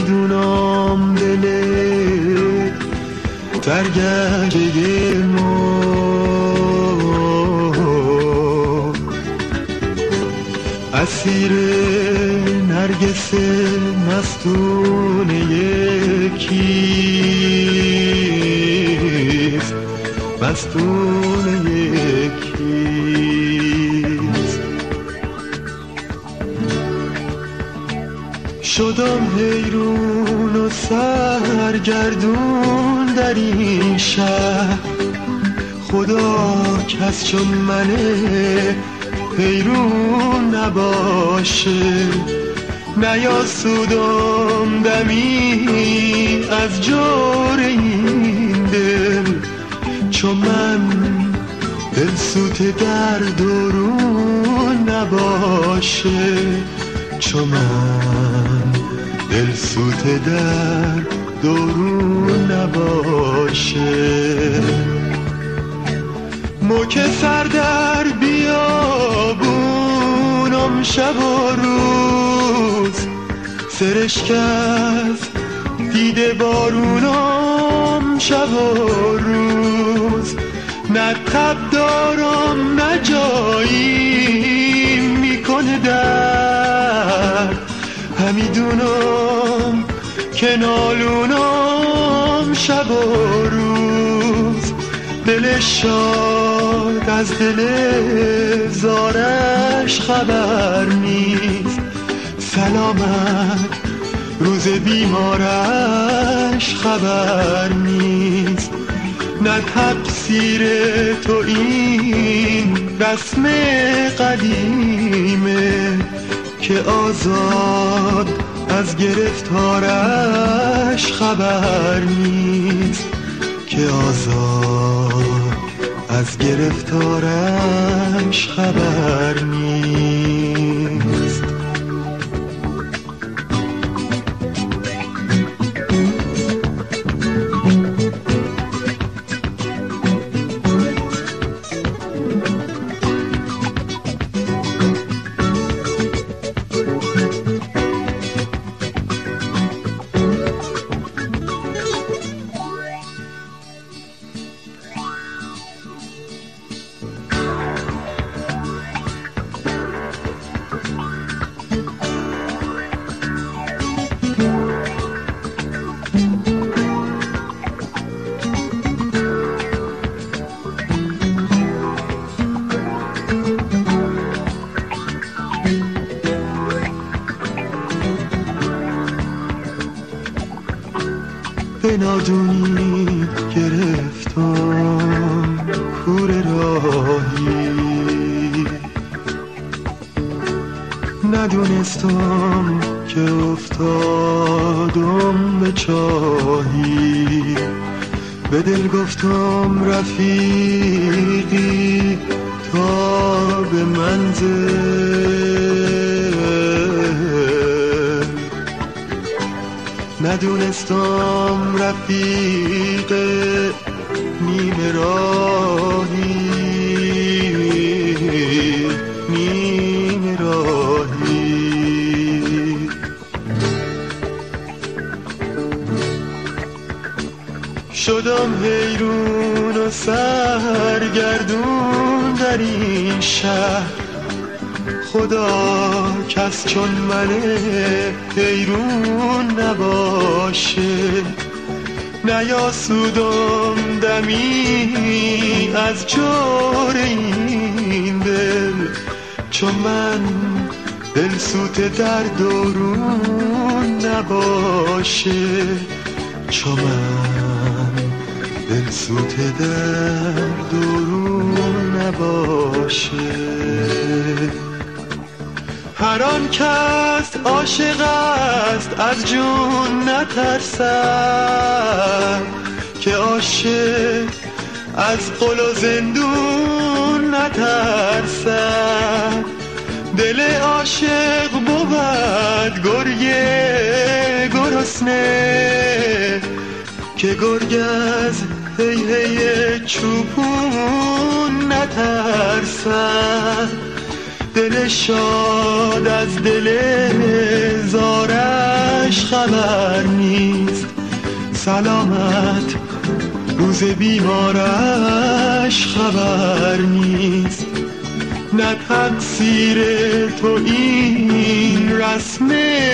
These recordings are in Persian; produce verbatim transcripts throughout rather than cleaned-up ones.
میدونم دلت درگنجه ما اسیر نرگس مستونه یکیست، مستونه یکیست. شدم حیرون و سرگردون در این شهر، خدا کس چون منه حیرون نباشه. نیاسودم دمی از جور این دل، چون من دلسوت در درون نباشه. چون من دلسوت در درون نباشه. موکه سر در بیابونم شب و روز، سرشکست دیده بارونم شب و روز. نه تب دارم نه جایی میکنه درد، همیدونم که نالونم شب و روز. دل شاد از دل زارش خبر نیست، سلامت روز بیمارش خبر نیست. نه تفسیر تو این رسم قدیمه که آزاد از گرفتارش خبر نیست، که آزاد از گرفتارش خبر نیست. به نادونی گرفتم کور راهی، ندونستم که افتادم به چاهی. به دل گفتم رفیقی تا به منزل، ندونستم رفیق نیمه راهی، نیمه راهی. شدم حیرون و سرگردون در این شهر، خدا کس چون منه حیرون نباشه. نیاسودم دمی از جور این دل، چون من دلسوت در درون نباشه. چون من دلسوت در درون نباشه. هر آن کس عاشق است از جون نترسد، که عاشق از قل و زندون نترسد. دل عاشق بود گرگ گرسنه، که گرگ از هی هی چوپون نترسد. دل شاد از دل زارش خبر نیست. سلامت روز بیمارش خبر نیست. نه تقصیر تو این رسم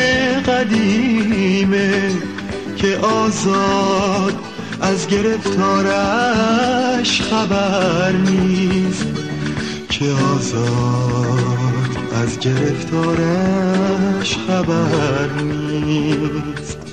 قدیمه که آزاد از گرفتارش خبر نیست. که آزاد از گرفتارش خبر نیست.